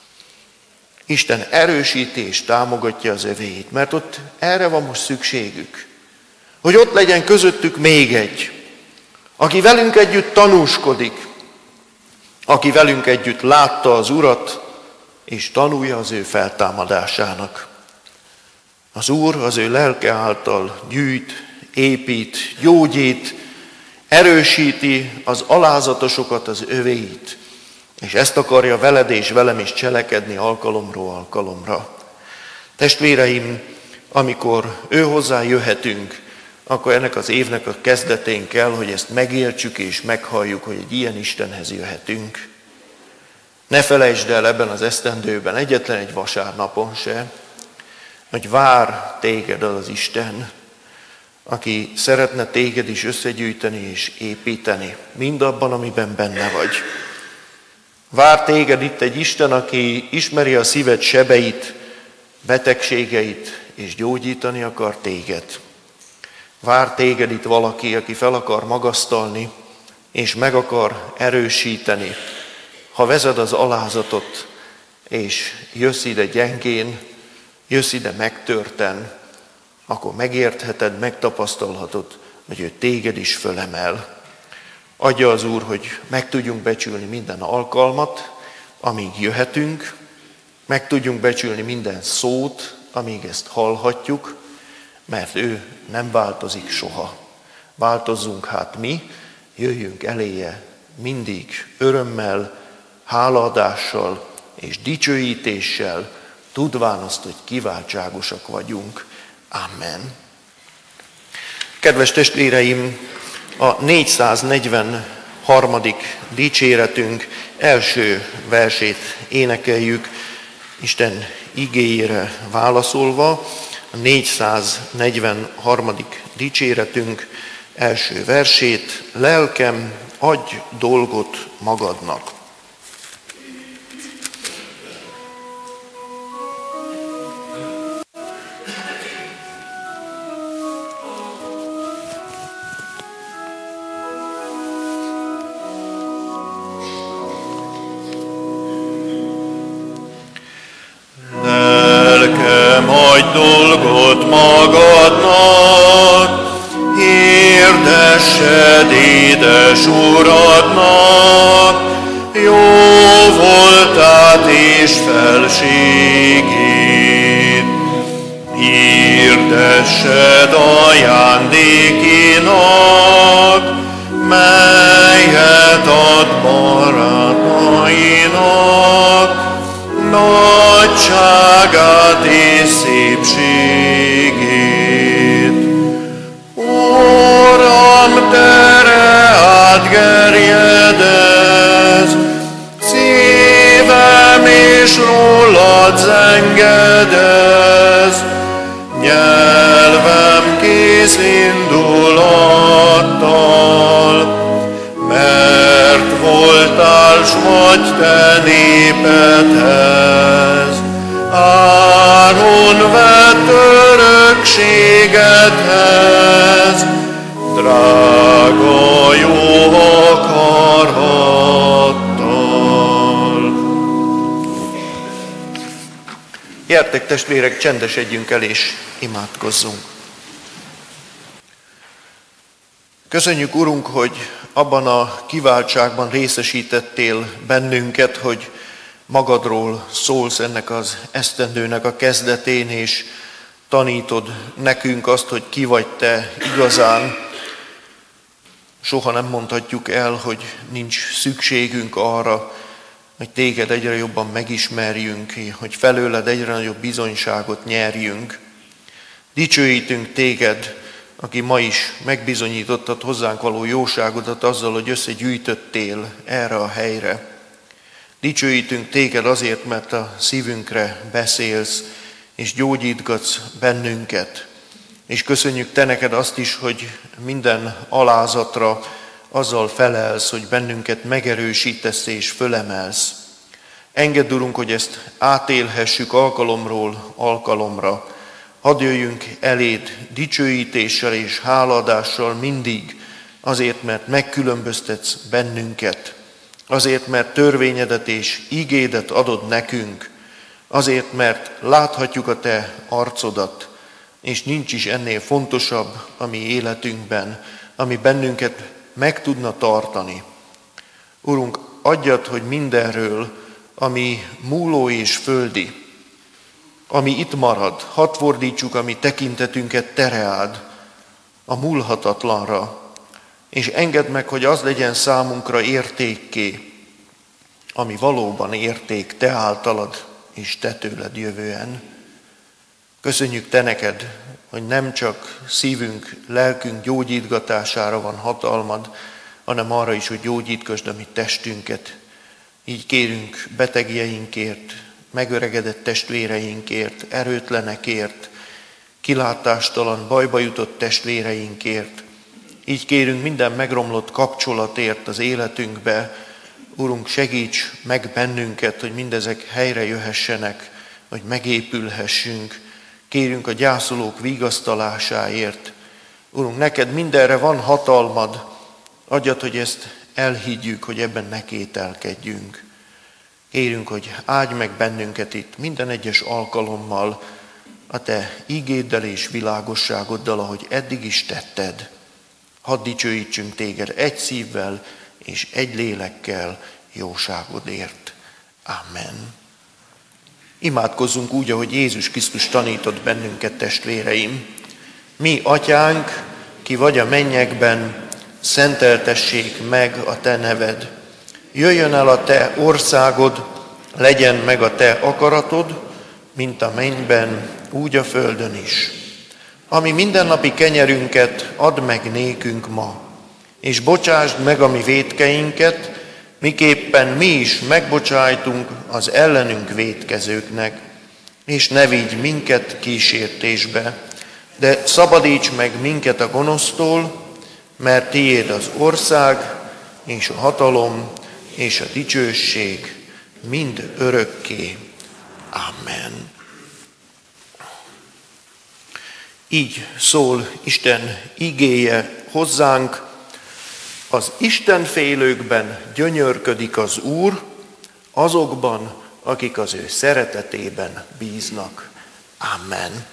Isten erősíti és támogatja az övéit, mert ott erre van most szükségük. Hogy ott legyen közöttük még egy, aki velünk együtt tanúskodik, aki velünk együtt látta az Urat, és tanulja az ő feltámadásának. Az Úr az ő lelke által gyűjt, épít, gyógyít, erősíti az alázatosokat, az övéit, és ezt akarja veled és velem is cselekedni alkalomról alkalomra. Testvéreim, amikor ő hozzá jöhetünk, akkor ennek az évnek a kezdetén kell, hogy ezt megértsük és meghalljuk, hogy egy ilyen Istenhez jöhetünk. Ne felejtsd el ebben az esztendőben, egyetlen egy vasárnapon se, hogy vár téged az Isten, aki szeretne téged is összegyűjteni és építeni, mindabban, amiben benne vagy. Vár téged itt egy Isten, aki ismeri a szíved sebeit, betegségeit, és gyógyítani akar téged. Vár téged itt valaki, aki fel akar magasztalni, és meg akar erősíteni. Ha vezed az alázatot, és jössz ide gyengén, jössz ide megtörten, akkor megértheted, megtapasztalhatod, hogy ő téged is fölemel. Adja az Úr, hogy meg tudjunk becsülni minden alkalmat, amíg jöhetünk, meg tudjunk becsülni minden szót, amíg ezt hallhatjuk, mert ő nem változik soha. Változzunk hát mi, jöjjünk eléje mindig örömmel, hálaadással és dicsőítéssel, tudván azt, hogy kiváltságosak vagyunk. Amen. Kedves testvéreim, a négyszáznegyvenharmadik dicséretünk első versét énekeljük, Isten igéjére válaszolva. A négyszáznegyvenharmadik dicséretünk első versét: lelkem, adj dolgot magadnak. Dolgot magadnak, hirdessed édes Uradnak, jó voltát és felségét. Hirdessed ajándékinak, melyet ad barátainak, nagyságát és szépségét. Uram, tere átgerjedez, szívem és rólad zengedez, nyelvem kész indulattal, mert voltál s vagy te népedhez, áron vett örökségedhez, drága jó akarattal. Gyertek testvérek, csendesedjünk el és imádkozzunk. Köszönjük, Urunk, hogy abban a kiváltságban részesítettél bennünket, hogy magadról szólsz ennek az esztendőnek a kezdetén, és tanítod nekünk azt, hogy ki vagy te igazán. Soha nem mondhatjuk el, hogy nincs szükségünk arra, hogy téged egyre jobban megismerjünk, hogy felőled egyre nagyobb bizonyságot nyerjünk. Dicsőítünk téged, aki ma is megbizonyítottad hozzánk való jóságodat azzal, hogy összegyűjtöttél erre a helyre. Dicsőítünk téged azért, mert a szívünkre beszélsz, és gyógyítgatsz bennünket. És köszönjük te neked azt is, hogy minden alázatra azzal felelsz, hogy bennünket megerősítesz és fölemelsz. Engedd, Urunk, hogy ezt átélhessük alkalomról alkalomra. Hadd jöjjünk eléd dicsőítéssel és háladással mindig, azért, mert megkülönböztetsz bennünket, azért, mert törvényedet és igédet adod nekünk, azért, mert láthatjuk a te arcodat, és nincs is ennél fontosabb a mi életünkben, ami bennünket meg tudna tartani. Urunk, adjad, hogy mindenről, ami múló és földi, ami itt marad, hadd fordítsuk a mi tekintetünket tereád a múlhatatlanra, és engedd meg, hogy az legyen számunkra értékké, ami valóban érték te általad és te tőled jövően. Köszönjük te neked, hogy nem csak szívünk, lelkünk gyógyítgatására van hatalmad, hanem arra is, hogy gyógyítgasd a mi testünket. Így kérünk betegjeinkért, megöregedett testvéreinkért, erőtlenekért, kilátástalan, bajba jutott testvéreinkért. Így kérünk minden megromlott kapcsolatért az életünkbe. Urunk, segíts meg bennünket, hogy mindezek helyre jöhessenek, hogy megépülhessünk. Kérünk a gyászolók vigasztalásáért. Urunk, neked mindenre van hatalmad, adjad, hogy ezt elhiggyük, hogy ebben ne kételkedjünk. Kérünk, hogy áldj meg bennünket itt minden egyes alkalommal, a te igéddel és világosságoddal, ahogy eddig is tetted. Hadd dicsőítsünk téged egy szívvel és egy lélekkel jóságodért. Amen. Imádkozzunk úgy, ahogy Jézus Krisztus tanított bennünket, testvéreim. Mi, Atyánk, ki vagy a mennyekben, szenteltessék meg a te neved. Jöjjön el a te országod, legyen meg a te akaratod, mint a mennyben, úgy a földön is. Ami mindennapi kenyerünket add meg nékünk ma, és bocsásd meg a mi vétkeinket, miképpen mi is megbocsájtunk az ellenünk vétkezőknek, és ne vigy minket kísértésbe, de szabadíts meg minket a gonosztól, mert tiéd az ország, és a hatalom, és a dicsőség mind örökké. Amen. Így szól Isten igéje hozzánk: az istenfélőkben gyönyörködik az Úr, azokban, akik az ő szeretetében bíznak. Amen.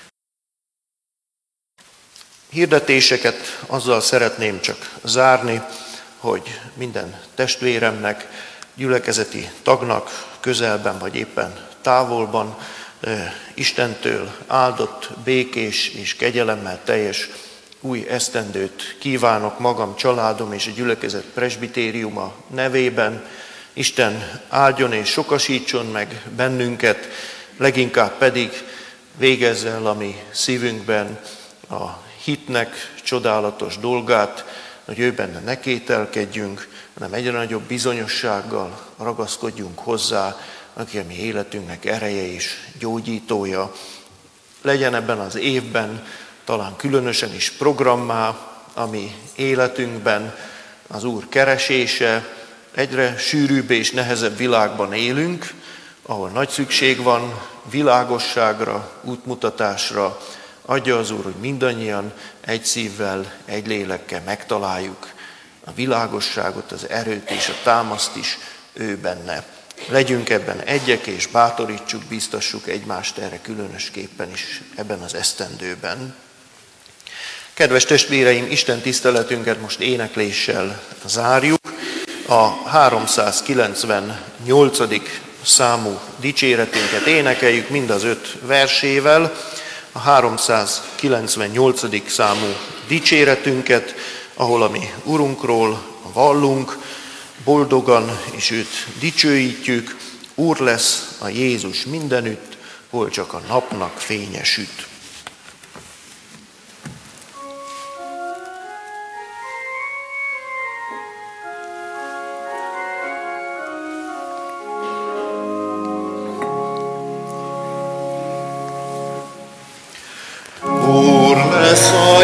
Hirdetéseket azzal szeretném csak zárni, hogy minden testvéremnek, gyülekezeti tagnak, közelben vagy éppen távolban, Istentől áldott, békés és kegyelemmel teljes új esztendőt kívánok magam, családom és a gyülekezet presbitériuma nevében. Isten áldjon és sokasítson meg bennünket, leginkább pedig végezze el a mi szívünkben a hitnek csodálatos dolgát, hogy ő benne ne kételkedjünk, hanem egyre nagyobb bizonyossággal ragaszkodjunk hozzá, aki a mi életünknek ereje és gyógyítója. Legyen ebben az évben talán különösen is programmá a mi életünkben az Úr keresése. Egyre sűrűbb és nehezebb világban élünk, ahol nagy szükség van világosságra, útmutatásra. Adja az Úr, hogy mindannyian egy szívvel, egy lélekkel megtaláljuk a világosságot, az erőt és a támaszt is ő benne. Legyünk ebben egyek, és bátorítsuk, biztassuk egymást erre különösképpen is ebben az esztendőben. Kedves testvéreim, Isten tiszteletünket most énekléssel zárjuk. A háromszázkilencvennyolcadik számú dicséretünket énekeljük mind az öt versével. A háromszázkilencvennyolcadik számú dicséretünket, ahol a mi Urunkról vallunk, boldogan és őt dicsőítjük. Úr lesz a Jézus mindenütt, hol csak a napnak fénye süt. Úr lesz a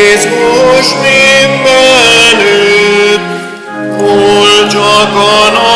Jézus mindenütt, hol csak a